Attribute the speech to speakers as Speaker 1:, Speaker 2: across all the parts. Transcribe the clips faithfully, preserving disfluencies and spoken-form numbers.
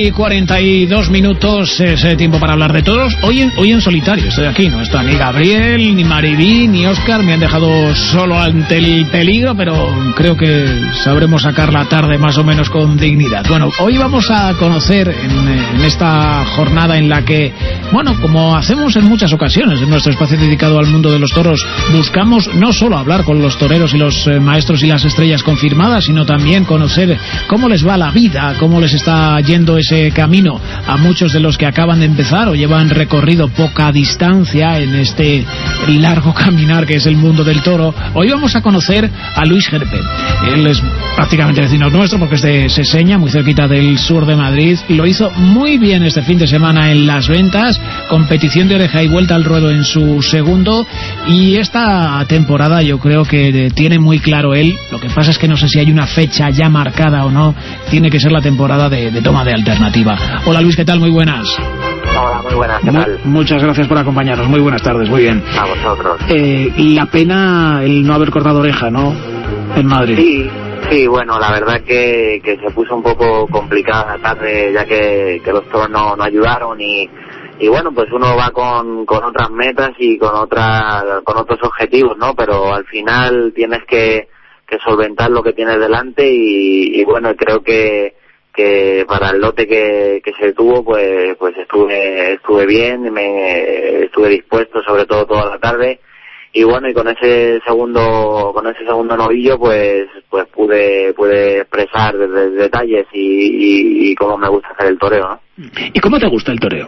Speaker 1: y cuarenta y dos minutos, es eh, tiempo para hablar de todos. Hoy en, hoy en solitario estoy aquí, no está ni Gabriel, ni Maribí, ni Óscar, me han dejado solo ante el peligro, pero creo que sabremos sacar la tarde más o menos con dignidad. Bueno, hoy vamos a conocer en, en esta jornada en la que, bueno, como hacemos en muchas ocasiones en nuestro espacio dedicado al mundo de los toros, buscamos no solo hablar con los toreros y los eh, maestros y las estrellas confirmadas, sino también conocer cómo les va la vida, cómo les está yendo ese camino a muchos de los que acaban de empezar o llevan recorrido poca distancia en este largo caminar que es el mundo del toro. Hoy vamos a conocer a Luis Gerpe. Él es prácticamente vecino nuestro porque es de Seseña, muy cerquita del sur de Madrid. Lo hizo muy bien este fin de semana en Las Ventas, competición de oreja y vuelta al ruedo en su segundo, y esta temporada yo creo que tiene muy claro él, lo que pasa es que no sé si hay una fecha ya marcada o no, tiene que ser la temporada de, de toma de alternativa. Hola Luis, ¿qué tal? Muy buenas.
Speaker 2: Hola, muy buenas, ¿qué tal?
Speaker 1: Muchas gracias por acompañarnos, muy buenas tardes, muy bien.
Speaker 2: A vosotros.
Speaker 1: Eh, la pena el no haber cortado oreja, ¿no? En Madrid.
Speaker 2: Sí, sí, bueno, la verdad que, que se puso un poco complicada la tarde, ya que, que los toros no, no ayudaron y, y bueno, pues uno va con, con otras metas y con, otra, con otros objetivos, ¿no? Pero al final tienes que, que solventar lo que tienes delante y, y bueno, creo que que para el lote que, que se tuvo pues pues estuve estuve bien, me estuve dispuesto sobre todo toda la tarde y bueno, y con ese segundo con ese segundo novillo pues pues pude pude expresar desde detalles y, y, y cómo me gusta hacer el toreo, ¿no?
Speaker 1: ¿Y cómo te gusta el toreo?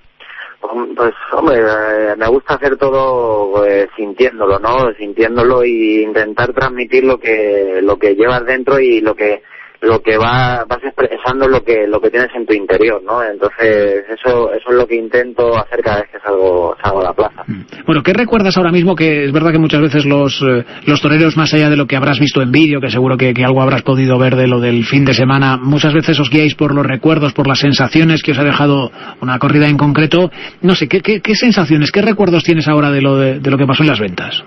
Speaker 2: Pues hombre, eh, me gusta hacer todo pues, sintiéndolo, ¿no? Sintiéndolo y intentar transmitir lo que lo que llevas dentro y lo que lo que va, vas expresando lo que lo que tienes en tu interior, ¿no? Entonces eso eso es lo que intento hacer cada vez que salgo salgo a la plaza.
Speaker 1: Bueno, ¿qué recuerdas ahora mismo? Que es verdad que muchas veces los eh, los toreros, más allá de lo que habrás visto en vídeo, que seguro que, que algo habrás podido ver de lo del fin de semana, muchas veces os guiáis por los recuerdos, por las sensaciones que os ha dejado una corrida en concreto. No sé, ¿qué, qué, qué sensaciones, qué recuerdos tienes ahora de lo de, de lo que pasó en Las Ventas?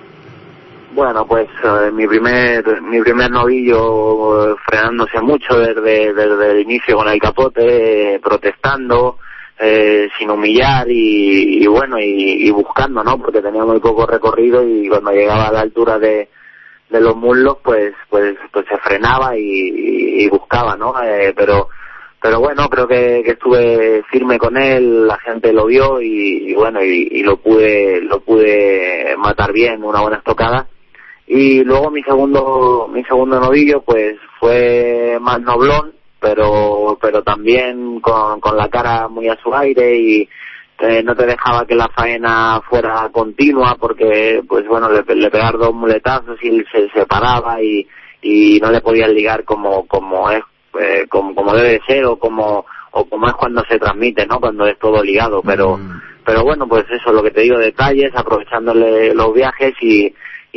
Speaker 2: Bueno, pues eh, mi primer mi primer novillo eh, frenándose mucho desde, desde el inicio con el capote, eh, protestando, eh, sin humillar y, y bueno, y, y buscando, ¿no? Porque tenía muy poco recorrido y cuando llegaba a la altura de, de los muslos, pues pues pues se frenaba y, y, y buscaba, ¿no? Eh, pero pero bueno, creo que, que estuve firme con él, la gente lo vio y, y bueno, y, y lo pude lo pude matar bien, una buena estocada. Y luego mi segundo mi segundo novillo pues fue más noblón, pero pero también con, con la cara muy a su aire y eh, no te dejaba que la faena fuera continua porque pues bueno le, le pegar dos muletazos y se separaba y y no le podían ligar como como es eh, como como debe de ser o como o como es cuando se transmite, ¿no? Cuando es todo ligado, pero mm. pero bueno, pues eso, lo que te digo, detalles, aprovechándole los viajes y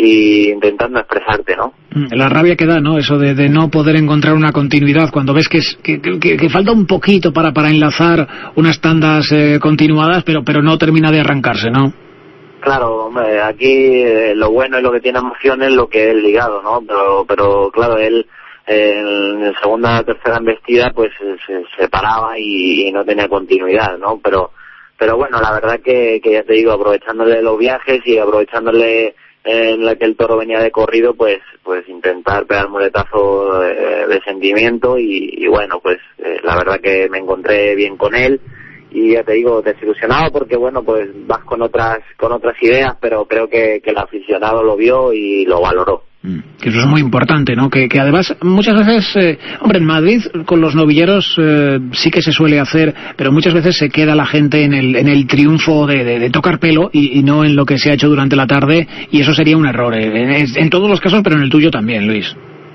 Speaker 2: y intentando expresarte, ¿no?
Speaker 1: La rabia que da, ¿no? Eso de, de no poder encontrar una continuidad cuando ves que, es, que, que, que falta un poquito para, para enlazar unas tandas eh, continuadas, pero pero no termina de arrancarse, ¿no?
Speaker 2: Claro, hombre, aquí eh, lo bueno y lo que tiene emoción es lo que es ligado, ¿no? Pero pero claro, él eh, en segunda tercera embestida pues se, se paraba y, y no tenía continuidad, ¿no? Pero pero bueno, la verdad que, que ya te digo, aprovechándole los viajes y aprovechándole en la que el toro venía de corrido, pues pues intentar pegar muletazo de, de sentimiento y, y bueno, pues eh, la verdad que me encontré bien con él y ya te digo, desilusionado porque bueno, pues vas con otras con otras ideas, pero creo que, que el aficionado lo vio y lo valoró.
Speaker 1: Que eso es muy importante, ¿no? Que, que además muchas veces, eh, hombre, en Madrid con los novilleros eh, sí que se suele hacer, pero muchas veces se queda la gente en el en el triunfo de, de, de tocar pelo y, y no en lo que se ha hecho durante la tarde, y eso sería un error, eh, en, en todos los casos, pero en el tuyo también, Luis.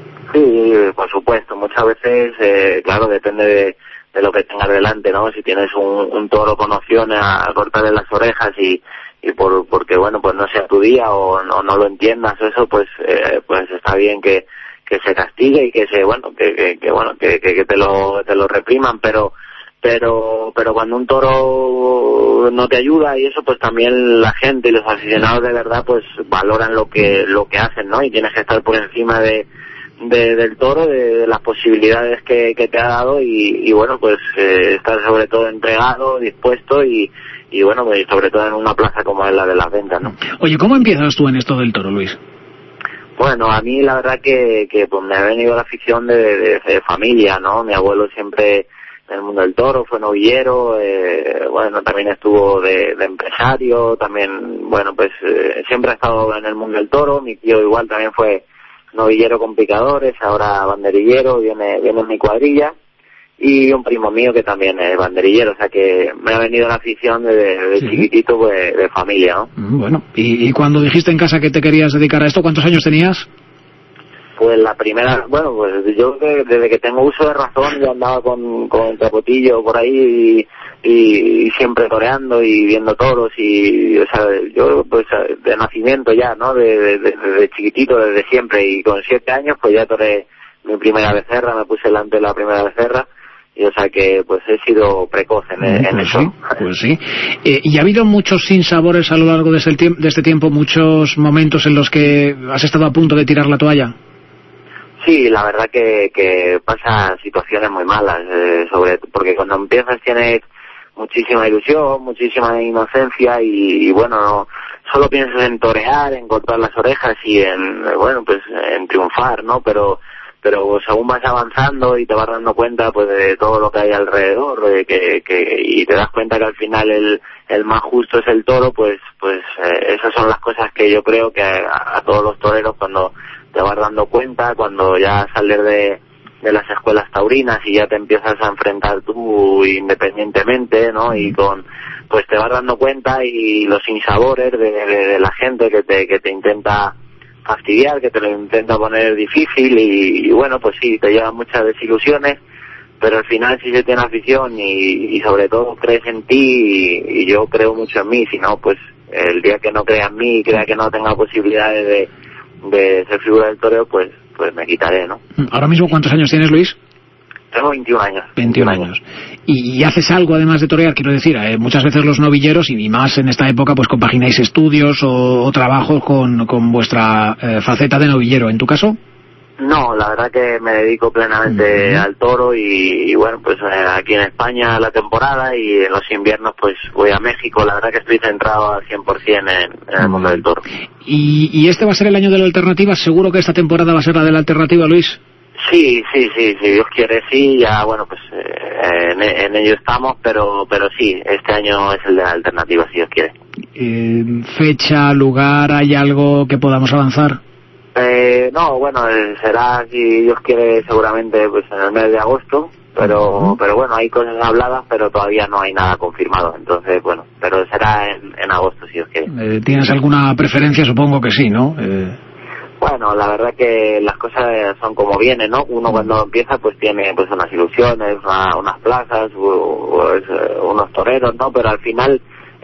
Speaker 2: Sí, por supuesto, muchas veces, eh, claro, depende de, de lo que tengas delante, ¿no? Si tienes un, un toro con opciones a cortarle las orejas y y por porque bueno pues no sea tu día o no, no lo entiendas o eso, pues eh, pues está bien que que se castigue y que se bueno que que, que bueno que, que que te lo te lo repriman, pero pero pero cuando un toro no te ayuda y eso, pues también la gente y los aficionados de verdad pues valoran lo que lo que hacen, ¿no? Y tienes que estar por encima de de, del toro, de, de las posibilidades que, que te ha dado y, y bueno, pues eh, estar sobre todo entregado, dispuesto y, y bueno, pues sobre todo en una plaza como es la de Las Ventas, ¿no?
Speaker 1: Oye, ¿cómo empiezas tú en esto del toro, Luis?
Speaker 2: Bueno, a mí la verdad que, que pues me ha venido la afición de, de, de familia, ¿no? Mi abuelo siempre en el mundo del toro fue novillero, eh, bueno, también estuvo de, de empresario, también, bueno, pues eh, siempre ha estado en el mundo del toro. Mi tío igual también fue novillero con picadores, ahora banderillero, viene, viene en mi cuadrilla. Y un primo mío que también es banderillero, o sea que me ha venido la afición de, de sí. chiquitito, pues de familia, ¿no?
Speaker 1: Bueno, ¿y, y cuando dijiste en casa que te querías dedicar a esto, cuántos años tenías?
Speaker 2: Pues la primera, bueno, pues yo de, desde que tengo uso de razón yo andaba con, con el capotillo por ahí y, y, y siempre toreando y viendo toros y, o sea, yo pues de nacimiento ya, ¿no? De, de, de, de chiquitito, desde siempre, y con siete años pues ya toré mi primera becerra, me puse delante de la primera becerra. Y o sea que pues he sido precoz en, en
Speaker 1: pues
Speaker 2: eso.
Speaker 1: Sí, pues sí. Eh, ¿Y ha habido muchos sinsabores a lo largo de este, tiemp- de este tiempo, muchos momentos en los que has estado a punto de tirar la toalla?
Speaker 2: Sí, la verdad que, que pasan situaciones muy malas, eh, sobre porque cuando empiezas tienes muchísima ilusión, muchísima inocencia y, y bueno, no, solo piensas en torear, en cortar las orejas y en, bueno, pues en triunfar, ¿no? Pero pero según vas avanzando y te vas dando cuenta pues de todo lo que hay alrededor, de que, que y te das cuenta que al final el el más justo es el toro, pues pues eh, esas son las cosas que yo creo que a, a todos los toreros cuando te vas dando cuenta, cuando ya sales de de las escuelas taurinas y ya te empiezas a enfrentar tú independientemente, ¿no? Y con pues te vas dando cuenta y los sinsabores de, de, de la gente que te que te intenta fastidiar, que te lo intenta poner difícil y, y bueno, pues sí, te llevan muchas desilusiones, pero al final si se tiene afición y, y sobre todo crees en ti y, y yo creo mucho en mí, si no, pues el día que no crea en mí y crea que no tenga posibilidades de, de ser figura del toreo, pues pues me quitaré, ¿no?
Speaker 1: Ahora mismo, ¿cuántos años tienes, Luis?
Speaker 2: Tengo veintiún años.
Speaker 1: veintiún años. ¿Y, y haces algo además de torear? Quiero decir, eh, muchas veces los novilleros, y más en esta época, pues compagináis estudios o, o trabajos con, con vuestra eh, faceta de novillero. ¿En tu caso?
Speaker 2: No, la verdad que me dedico plenamente uh-huh. al toro y, y bueno, pues eh, aquí en España la temporada y en los inviernos pues voy a México. La verdad que estoy centrado al cien por ciento en, en el mundo del toro.
Speaker 1: ¿Y, ¿Y este va a ser el año de la alternativa? ¿Seguro que esta temporada va a ser la de la alternativa, Luis?
Speaker 2: Sí, sí, sí, si Dios quiere sí, ya bueno, pues eh, en, en ello estamos, pero pero sí, este año es el de la alternativa, si Dios quiere.
Speaker 1: Eh, ¿Fecha, lugar, hay algo que podamos avanzar?
Speaker 2: Eh, no, bueno, eh, será, si Dios quiere, seguramente pues en el mes de agosto, pero uh-huh. pero bueno, hay cosas habladas, pero todavía no hay nada confirmado, entonces bueno, pero será en, en agosto, si Dios quiere.
Speaker 1: Eh, ¿Tienes alguna preferencia? Supongo que sí, ¿no? Eh...
Speaker 2: Bueno, la verdad que las cosas son como vienen, ¿no? Uno cuando empieza pues tiene pues unas ilusiones, una, unas plazas, pues, unos toreros, ¿no? Pero al final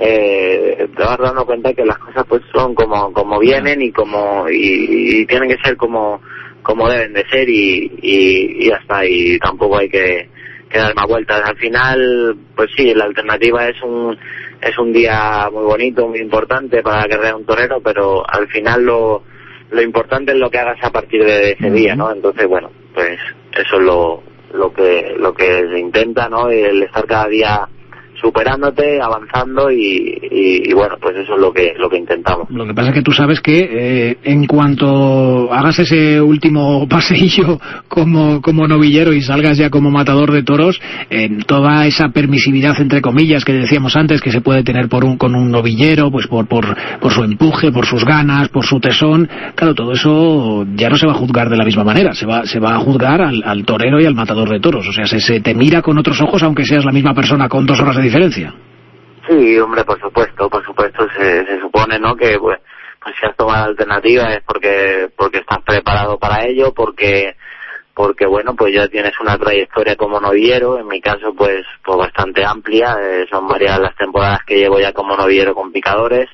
Speaker 2: eh, te vas dando cuenta que las cosas pues son como como vienen y como y, y tienen que ser como como deben de ser y, y, y ya está, y tampoco hay que, que dar más vueltas. Al final, pues sí, la alternativa es un es un día muy bonito, muy importante para la carrera de un torero, pero al final lo lo importante es lo que hagas a partir de ese día, ¿no? Entonces, bueno, pues eso es lo lo que lo que se intenta, ¿no? El estar cada día superándote, avanzando y, y, y bueno, pues eso es lo que lo que intentamos.
Speaker 1: Lo que pasa es que tú sabes que eh, en cuanto hagas ese último paseillo como, como novillero y salgas ya como matador de toros, eh, toda esa permisividad entre comillas que decíamos antes que se puede tener por un con un novillero, pues por por por su empuje, por sus ganas, por su tesón, claro, todo eso ya no se va a juzgar de la misma manera, se va se va a juzgar al, al torero y al matador de toros, o sea, se, se te mira con otros ojos aunque seas la misma persona con dos horas de diferencia.
Speaker 2: Sí, hombre, por supuesto, por supuesto, se, se supone, ¿no?, que pues, pues si has tomado alternativa es porque porque estás preparado para ello, porque porque bueno, pues ya tienes una trayectoria como novillero, en mi caso pues pues bastante amplia, eh, son varias las temporadas que llevo ya como novillero con picadores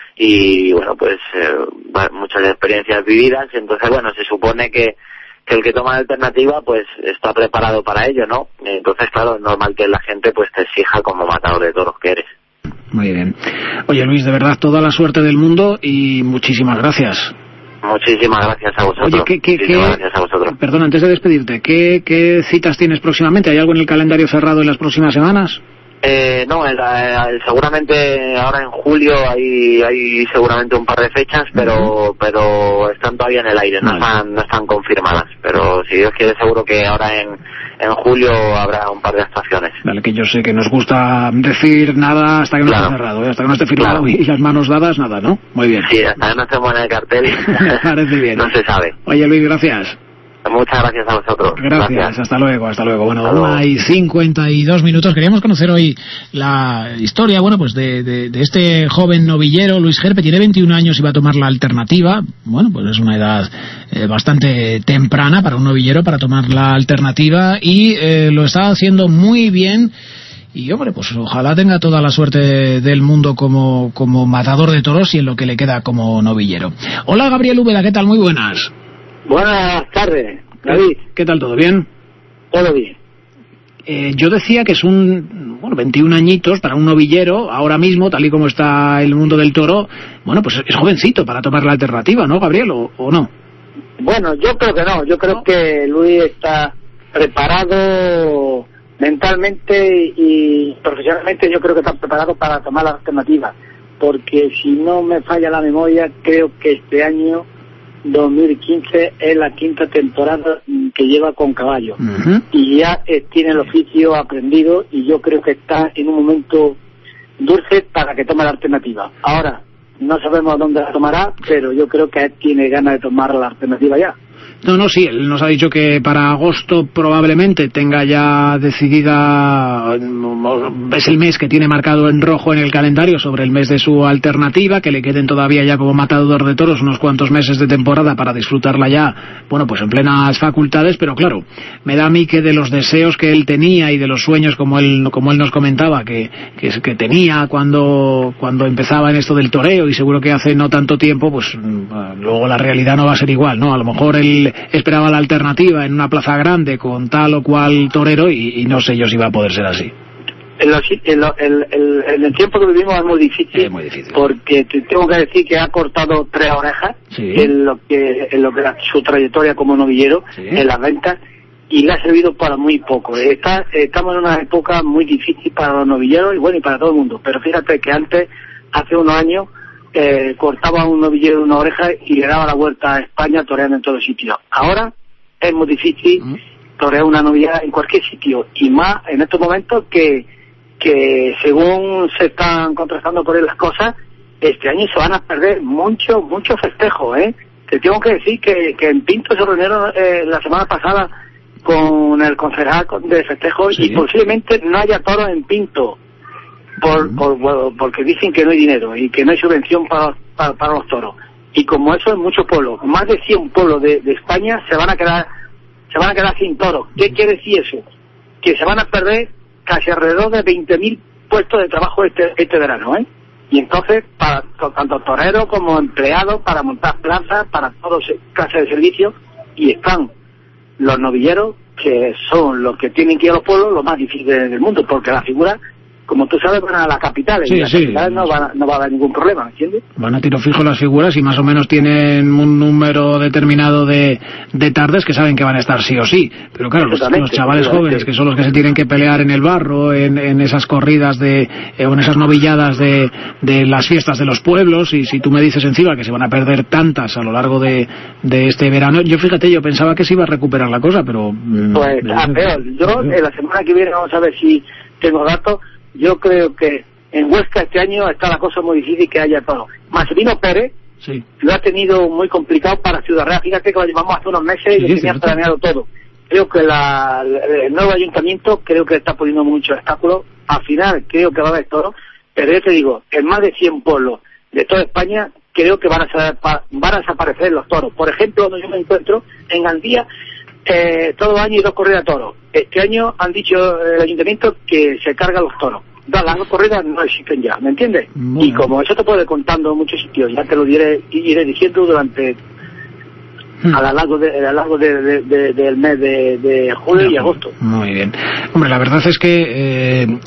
Speaker 2: y bueno, pues eh, muchas experiencias vividas, entonces bueno, se supone que que el que toma la alternativa pues está preparado para ello, ¿no? Entonces, claro, es normal que la gente pues te exija como matador de toros que eres.
Speaker 1: Muy bien. Oye, Luis, de verdad, toda la suerte del mundo y muchísimas gracias.
Speaker 2: Muchísimas gracias a vosotros.
Speaker 1: Oye, ¿qué, qué,
Speaker 2: Muchísimas
Speaker 1: qué,
Speaker 2: gracias a vosotros.
Speaker 1: Perdona, antes de despedirte, ¿qué, ¿qué citas tienes próximamente? ¿Hay algo en el calendario cerrado en las próximas semanas?
Speaker 2: Eh, no, el, el, seguramente ahora en julio hay hay seguramente un par de fechas, pero uh-huh. pero están todavía en el aire, no, vale. están no están confirmadas. Pero si Dios quiere, seguro que ahora en, en julio habrá un par de actuaciones.
Speaker 1: Vale, que yo sé que nos gusta decir nada hasta que no claro. esté cerrado, ¿eh? Hasta que no esté firmado claro. y las manos dadas, nada, ¿no? Muy bien.
Speaker 2: Sí, hasta que no estemos en el cartel,
Speaker 1: parece bien.
Speaker 2: No se sabe.
Speaker 1: Oye, Luis, gracias.
Speaker 2: Muchas gracias a vosotros.
Speaker 1: Gracias, gracias. hasta luego, hasta luego. Bueno, una y cincuenta y dos minutos. Queríamos conocer hoy la historia, bueno, pues de, de, de este joven novillero, Luis Gerpe. Tiene veintiún años y va a tomar la alternativa. Bueno, pues es una edad eh, bastante temprana para un novillero para tomar la alternativa y eh, lo está haciendo muy bien. Y, hombre, pues ojalá tenga toda la suerte del mundo como, como matador de toros y en lo que le queda como novillero. Hola, Gabriel Úbeda, ¿qué tal? Muy buenas.
Speaker 3: Buenas tardes, David.
Speaker 1: ¿Qué tal? ¿Todo bien?
Speaker 3: Todo bien.
Speaker 1: Eh, yo decía que es un, bueno, veintiún añitos para un novillero, ahora mismo, tal y como está el mundo del toro, bueno, pues es jovencito para tomar la alternativa, ¿no, Gabriel? ¿O, o no?
Speaker 3: Bueno, yo creo que no, yo creo que Luis está preparado mentalmente y profesionalmente, yo creo que está preparado para tomar la alternativa, porque si no me falla la memoria, creo que este año dos mil quince es la quinta temporada que lleva con caballo uh-huh. y ya eh, tiene el oficio aprendido y yo creo que está en un momento dulce para que tome la alternativa. Ahora, no sabemos dónde la tomará, pero yo creo que él tiene ganas de tomar la alternativa ya.
Speaker 1: No, no, sí, él nos ha dicho que para agosto probablemente tenga ya decidida, es el mes que tiene marcado en rojo en el calendario sobre el mes de su alternativa, que le queden todavía ya como matador de toros unos cuantos meses de temporada para disfrutarla ya, bueno, pues en plenas facultades, pero claro, me da a mí que de los deseos que él tenía y de los sueños como él como él nos comentaba que, que, que tenía cuando, cuando empezaba en esto del toreo y seguro que hace no tanto tiempo, pues luego la realidad no va a ser igual, ¿no? A lo mejor él esperaba la alternativa en una plaza grande con tal o cual torero y, y no sé yo si va a poder ser así.
Speaker 3: En, lo, en, lo, en, el, en el tiempo que vivimos es muy difícil,
Speaker 1: es muy difícil.
Speaker 3: Porque te tengo que decir que ha cortado tres orejas sí. en lo que en lo que era su trayectoria como novillero sí. en las ventas y le ha servido para muy poco. Está, estamos en una época muy difícil para los novilleros y bueno y para todo el mundo, pero fíjate que antes, hace unos años, Eh, cortaba un novillero una oreja y le daba la vuelta a España toreando en todos sitios. Ahora es muy difícil uh-huh. torear una novillera en cualquier sitio y más en estos momentos que que según se están contrastando por ahí las cosas, este año se van a perder muchos muchos festejos, ¿eh? Te tengo que decir que, que en Pinto se reunieron eh, la semana pasada con el concejal de festejos sí. y posiblemente no haya toros en Pinto. Por, por, por, porque dicen que no hay dinero y que no hay subvención para, para, para los toros y como eso en muchos pueblos, más de cien pueblos de, de España se van a quedar se van a quedar sin toros. ¿Qué quiere decir eso? Que se van a perder casi alrededor de veinte mil puestos de trabajo este este verano, ¿eh? Y entonces para tanto toreros como empleados para montar plazas para todos clases de servicios y están los novilleros que son los que tienen que ir a los pueblos lo más difícil del mundo porque la figura como tú sabes, van a las capitales, sí, y las sí. capitales no va, no va a haber ningún problema, ¿me entiendes?
Speaker 1: Van a tiro fijo las figuras y más o menos tienen un número determinado de, de tardes que saben que van a estar sí o sí. Pero claro, los, los chavales jóvenes, que son los que se tienen que pelear en el barro, en, en esas corridas de, eh, o en esas novilladas de, de las fiestas de los pueblos, y si tú me dices encima que se van a perder tantas a lo largo de, de este verano, yo fíjate, yo pensaba que se iba a recuperar la cosa, pero...
Speaker 3: Pues, a peor. Yo, en la semana que viene, vamos a ver si tengo datos. Yo creo que en Huesca este año está la cosa muy difícil que haya todo. Marcelino Pérez sí. lo ha tenido muy complicado para Ciudad Real. Fíjate que lo llevamos hace unos meses y sí, lo tenía planeado todo. Creo que la, el nuevo ayuntamiento creo que está poniendo muchos obstáculos. Al final creo que va a haber todo. Pero yo te digo, en más de cien pueblos de toda España creo que van a, van a desaparecer los toros. Por ejemplo, donde yo me encuentro, en Gandía, Eh, todo año hay dos corridas de toros. Este año han dicho el ayuntamiento que se cargan los toros. No, las dos corridas no existen ya, ¿me entiendes? Bueno. Y como eso te puede ir contando en muchos sitios, ya te lo diré iré diciendo durante hmm. a lo largo de, a lo largo de, de, de, del mes de, de julio no, y agosto.
Speaker 1: Muy bien. Hombre, la verdad es que eh,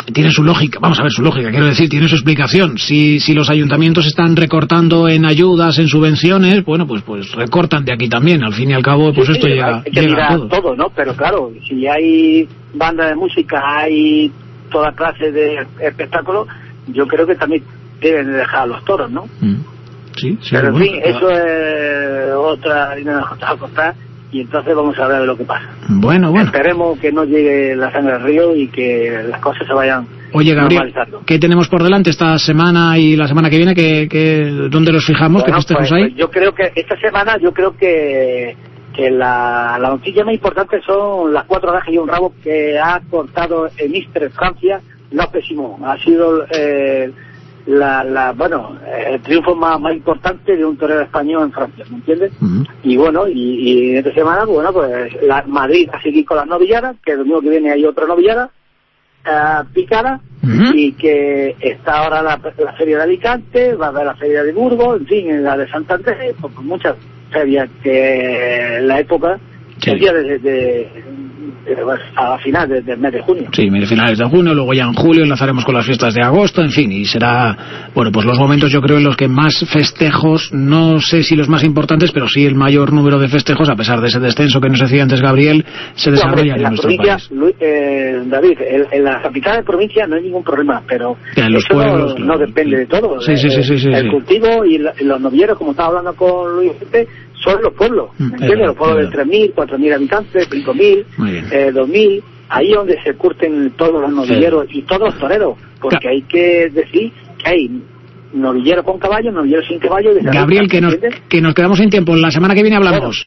Speaker 1: tiene su lógica, vamos a ver su lógica, quiero decir, tiene su explicación. Si si los ayuntamientos están recortando en ayudas, en subvenciones, bueno, pues pues recortan de aquí también. Al fin y al cabo, pues sí, esto sí, llega,
Speaker 3: hay que
Speaker 1: llega
Speaker 3: a
Speaker 1: todo.
Speaker 3: todo, ¿no? Pero claro, si hay banda de música, hay toda clase de espectáculos, yo creo que también deben dejar a los toros, ¿no?
Speaker 1: Mm. Sí, sí.
Speaker 3: Pero en
Speaker 1: bueno,
Speaker 3: fin, eso es otra harina de costar, y entonces vamos a ver lo que pasa.
Speaker 1: Bueno, bueno.
Speaker 3: Esperemos que no llegue la sangre al río y que las cosas se vayan.
Speaker 1: Oye, Gabriel, ¿qué tenemos por delante esta semana y la semana que viene? ¿Qué, qué, ¿Dónde los fijamos?
Speaker 3: Bueno,
Speaker 1: ¿Qué festejos
Speaker 3: pues,
Speaker 1: hay?
Speaker 3: Pues yo creo que esta semana, yo creo que que la, la noticia más importante son las cuatro orejas y un rabo que ha cortado el míster Francia, López Simón. Ha sido eh, la, la, bueno, el triunfo más, más importante de un torero español en Francia, ¿me entiendes? Uh-huh. Y bueno, y, y esta semana, bueno, pues la Madrid va a seguir con las novilladas, que el domingo que viene hay otra novillada uh, picada, uh-huh. y que está ahora la, la feria de Alicante, va a haber la feria de Burgos, en fin, la de Santander, pues muchas ferias que en la época, sí. el día de, de, de, de, a final del de mes de junio.
Speaker 1: Sí, finales de junio, luego ya en julio enlazaremos con las fiestas de agosto, en fin, y será, bueno, pues los momentos yo creo en los que más festejos, no sé si los más importantes, pero sí el mayor número de festejos, a pesar de ese descenso que nos decía antes Gabriel, se desarrollan en, en nuestro país.
Speaker 3: Luis, eh, David, en, en la capital de provincia no hay ningún problema, pero
Speaker 1: en los
Speaker 3: eso
Speaker 1: pueblos,
Speaker 3: no, no depende de todo.
Speaker 1: Sí, sí, sí, sí, sí,
Speaker 3: el
Speaker 1: sí.
Speaker 3: cultivo y la, los novilleros, como estaba hablando con Luis Felipe, son los pueblos, ¿me entiendes? Los pueblos de tres mil, cuatro mil habitantes, cinco mil, eh, dos mil, ahí donde se curten todos los novilleros, sí. y todos los toreros, porque claro. hay que decir que hay novilleros con caballo, novilleros sin caballo.
Speaker 1: Gabriel, que nos, que nos quedamos sin tiempo, la semana que viene hablamos. Bueno.